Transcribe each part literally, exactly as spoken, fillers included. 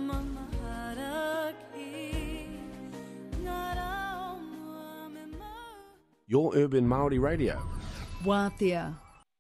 Your Urban Māori Radio. Wātea.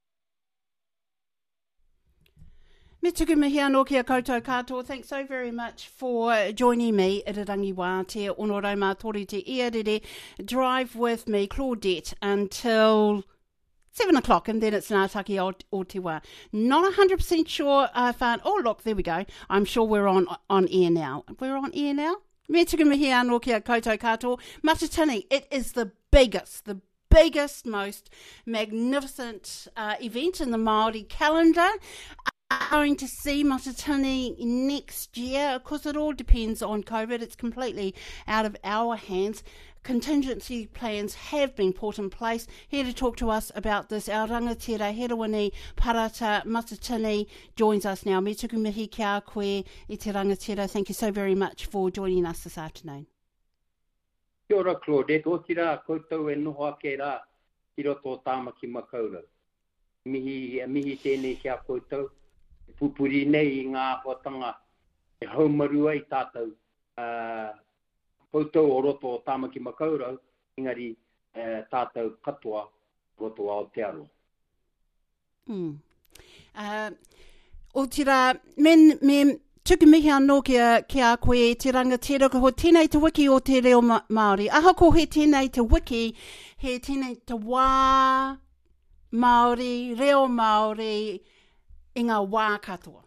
Me tuku mihi anō kia koutou katoa. Thanks so very much for joining me at Rangi Wātea. Ono rau mātori te iarere. Drive with me, Claudette, until seven o'clock, and then it's Ngātaki o, o te wā. Not one hundred percent sure I found... Oh, look, there we go. I'm sure we're on on air now. We're on air now? Me tuku mihi anō kia koutou katoa. Matatini, it is the biggest, the biggest, most magnificent uh, event in the Māori calendar. I'm going to see Matatini next year. Of course, it all depends on COVID. It's completely out of our hands. Contingency plans have been put in place. Here to talk to us about this, our rangatira Herewini Parata Matatini joins us now. Me tuku mihi kia koe i te rangatira. Thank you so very much for joining us this afternoon. Kia ora, Claudette. O tira koutou e noho ake rā i roto tāmaki makaura. Mihi, mihi tēnei kia koutou. E pupuri nei i ngā hotanga e haumarua i tātou. Uh, koutou o roto tāmaki makaura, ingari uh, tātou katoa roto Aotearoa. Hmm. Uh, o tira, men, men, tuku mihi anō kia, kia koe te rangatira, ko ho tēnei te wiki o te reo ma Māori. Aha ko he tēnei te wiki, he tēnei te wā Māori, reo Māori, i ngā wā katoa.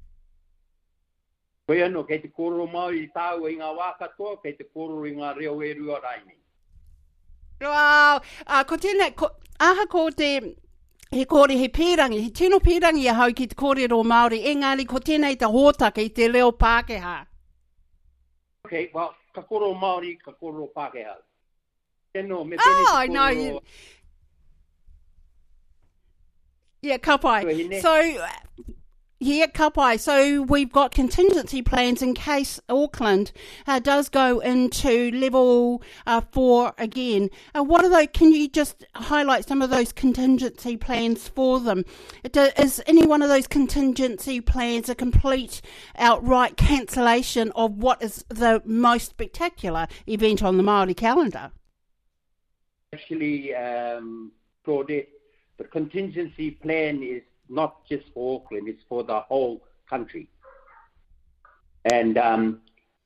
Koe anō, kei te kōrero Māori tāua i ngā wā katoa, kei te kōrero i ngā reo e rua raini. Wow! Uh, ko tēnei, ko, aha ko te... He kore he pērangi, he tino pērangi a hau ki te kōrero Māori, engari ko tēnei te hōtaka i te reo Pākehā. Okay, well, ka kōrero Māori, ka kōrero Pākehā. Tēnō, me oh, I know. You... Yeah, ka pai. So, yeah, ka pai. So we've got contingency plans in case Auckland uh, does go into level uh, four again. Uh, what are those? Can you just highlight some of those contingency plans for them? Is any one of those contingency plans a complete, outright cancellation of what is the most spectacular event on the Māori calendar? Actually, um, Claudette, the contingency plan is not just for Auckland, it's for the whole country. And um,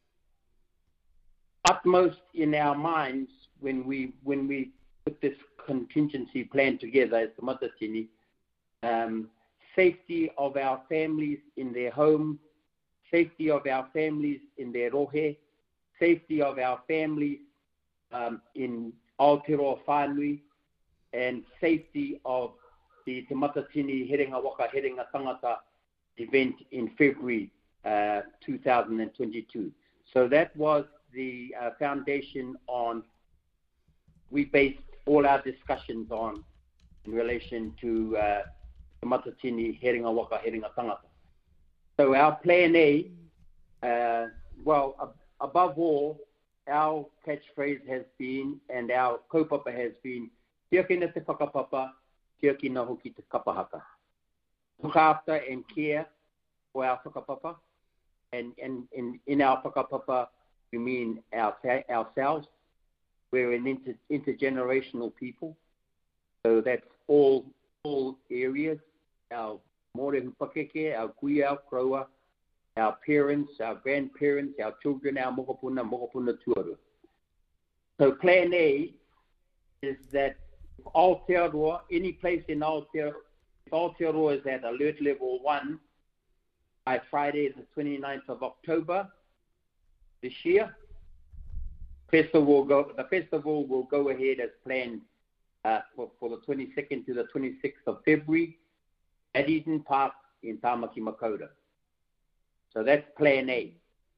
utmost in our minds, when we when we put this contingency plan together as the Matatini, um, safety of our families in their homes, safety of our families in their rohe, safety of our families um, in Aotearoa whānui, and safety of the Te Matatini Herenga Waka Herenga Tangata event in February uh, two thousand twenty-two. So that was the uh, foundation on, we based all our discussions on in relation to uh, Te Matatini Herenga Waka Herenga Tangata. So our plan A, uh, well, ab- above all, our catchphrase has been, and our kaupapa has been, Tia kina te whakapapa, tia kina hoki te kapahaka. Look after and care for our whakapapa, and, and, and in our whakapapa, we mean our, ourselves. We're an inter, intergenerational people, so that's all all areas. Our more hupakeke, our kuia, our kroa, our parents, our grandparents, our children, our mokopuna, mokopuna tuaru. So plan A is that Aotearoa, any place in Aotearoa, if Aotearoa is at alert level one by Friday the twenty-ninth of October this year, festival will go, the festival will go ahead as planned uh, for, for the twenty-second to the twenty-sixth of February at Eden Park in Tāmaki Makaurau. So that's plan A.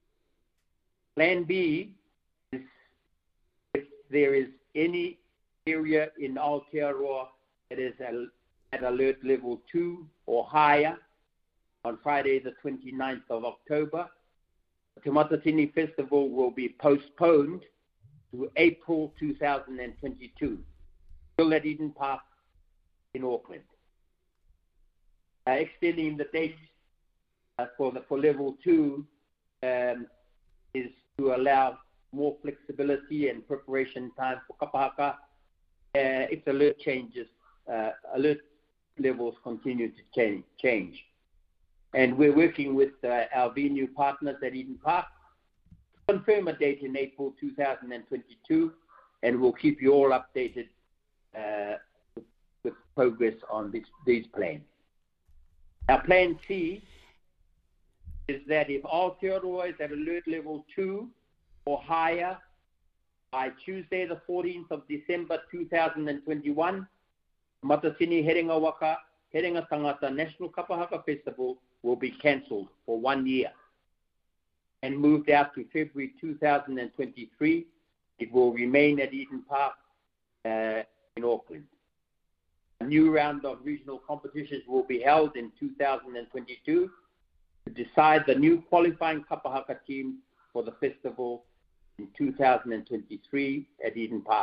Plan B is if there is any area in Aotearoa that is at alert level two or higher on Friday the twenty-ninth of October, the Te Matatini Festival will be postponed to April two thousand twenty-two, still at Eden Park in Auckland. Uh, extending the date uh, for, the, for level two um, is to allow more flexibility and preparation time for kapahaka. Uh, if alert changes, uh, alert levels continue to change. change. And we're working with uh, our venue partners at Eden Park to confirm a date in April two thousand twenty-two, and we'll keep you all updated uh, with, with progress on this, these plans. Our plan C is that if Aotearoa is at alert level two or higher by Tuesday the fourteenth of December two thousand twenty-one, Matasini Herenga Waka, Herenga Tangata National Kapahaka Festival will be cancelled for one year and moved out to February two thousand twenty-three. It will remain at Eden Park uh, in Auckland. A new round of regional competitions will be held in two thousand twenty-two to decide the new qualifying kapahaka team for the festival in two thousand twenty-three at Eden Park.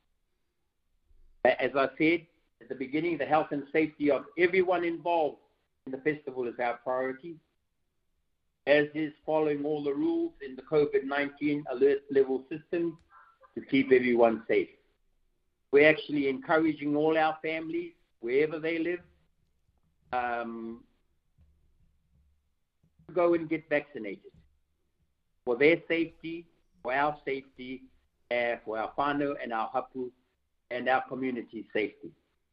As I said at the beginning, the health and safety of everyone involved in the festival is our priority, as is following all the rules in the COVID nineteen alert level system to keep everyone safe. We're actually encouraging all our families, wherever they live, um, to go and get vaccinated for their safety, for our safety, uh, for our whānau and our hapu and our community's safety.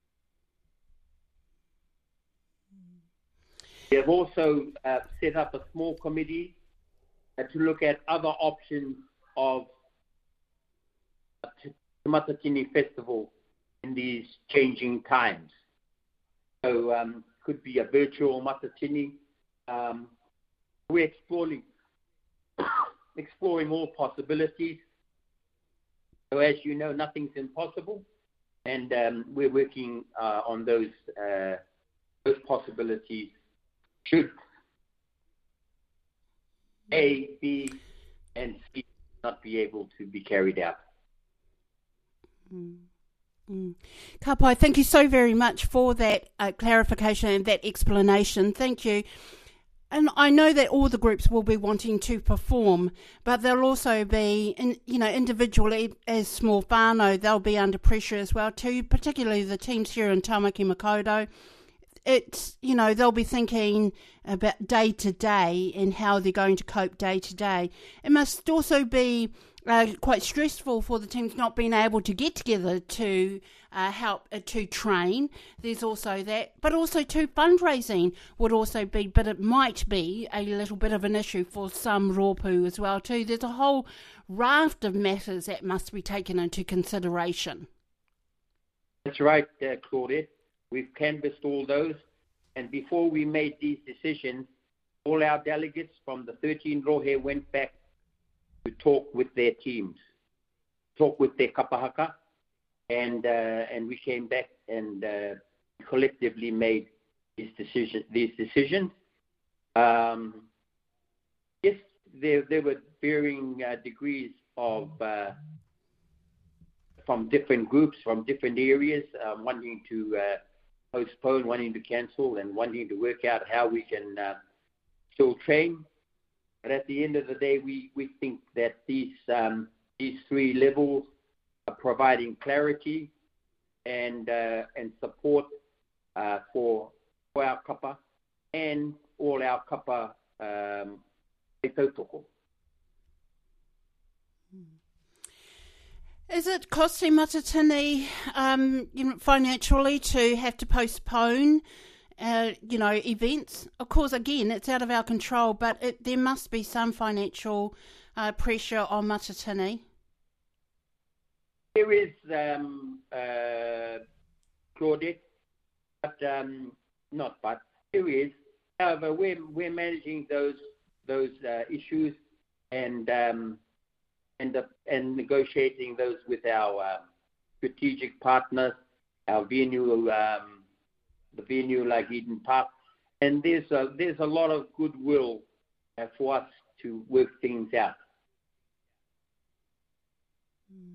We have also uh, set up a small committee uh, to look at other options of the Matatini Festival in these changing times. So um, could be a virtual Matatini. Um, we're exploring exploring all possibilities. So as you know, nothing's impossible, and um, we're working uh, on those uh, those possibilities. Should A, B, and C not be able to be carried out. Mm. Mm. Kapai, thank you so very much for that uh, clarification and that explanation. Thank you. And I know that all the groups will be wanting to perform, but they'll also be, in, you know, individually as small whānau, they'll be under pressure as well too, particularly the teams here in Tamaki Makaurau. It's, you know, they'll be thinking about day to day and how they're going to cope day to day. It must also be uh, quite stressful for the teams not being able to get together to uh, help uh, to train. There's also that, but also too fundraising would also be, but it might be a little bit of an issue for some rōpū as well too. There's a whole raft of matters that must be taken into consideration. That's right, uh, Claudette. We've canvassed all those, and before we made these decisions, all our delegates from the thirteen rohe went back to talk with their teams, talk with their kapahaka, and uh, and we came back and uh, collectively made these decisions. These decisions. Um, yes, there there were varying uh, degrees of uh, from different groups, from different areas, um, wanting to. Uh, postpone, wanting to cancel, and wanting to work out how we can uh, still train. But at the end of the day, we, we think that these um, these three levels are providing clarity and uh, and support uh, for, for our kapa and all our kapa um, tautoko. Is it costing Matatini um, you know, financially to have to postpone, uh, you know, events? Of course, again, it's out of our control, but it, there must be some financial uh, pressure on Matatini. There is, um, uh, Claudette, but um, not but there is. However, we're we're managing those those uh, issues and. Um, And, uh, and negotiating those with our uh, strategic partners, our venue, um, the venue like Eden Park, and there's a, there's a lot of goodwill uh, for us to work things out.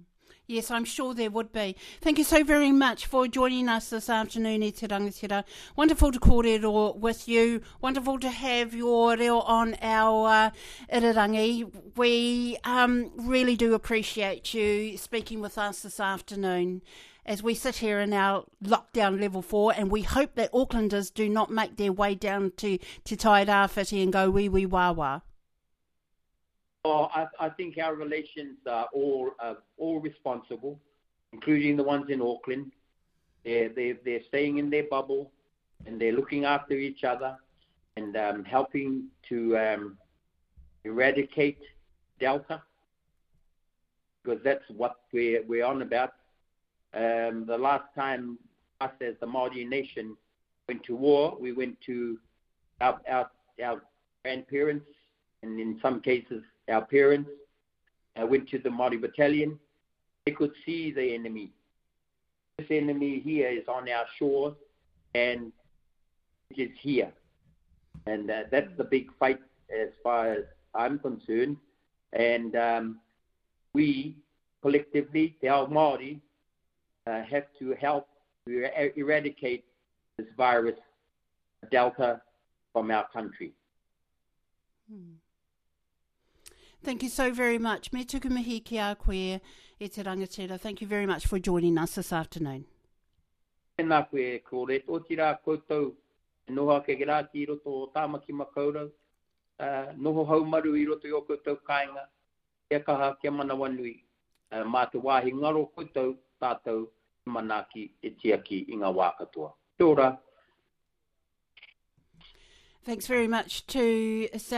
Yes, I'm sure there would be. Thank you so very much for joining us this afternoon, e te rangatira. Wonderful to kōrero with you. Wonderful to have your reo on our uh, irirangi. We um, really do appreciate you speaking with us this afternoon as we sit here in our lockdown level four, and we hope that Aucklanders do not make their way down to Te Tairāwhiti and go wee wee wā wā. Oh, I, I think our relations are all uh, all responsible, including the ones in Auckland. They're, they're, they're staying in their bubble, and they're looking after each other and um, helping to um, eradicate Delta, because that's what we're, we're on about. Um, the last time us as the Māori nation went to war, we went to our, our, our grandparents, and in some cases our parents, uh, went to the Māori battalion. They could see the enemy. This enemy here is on our shores, and it is here. And uh, that's the big fight as far as I'm concerned. And um, we, collectively, the Ao Māori, uh, have to help to er- eradicate this virus, Delta, from our country. Hmm. Thank you so very much. Me tuku mihi ki a koe e te rangatira. Thank you very much for joining us this afternoon. Tēnā koe, kore, tō tira koutou, noha ke gerati i roto o tāmaki makaurau, uh, noho haumaru i roto i o koutou kāinga, kia kaha, kia manawa nui, uh, mā te wāhi ngaro koutou, tātou, manaki, e tiaki i ngā wā katoa. Kia ora. Thanks very much to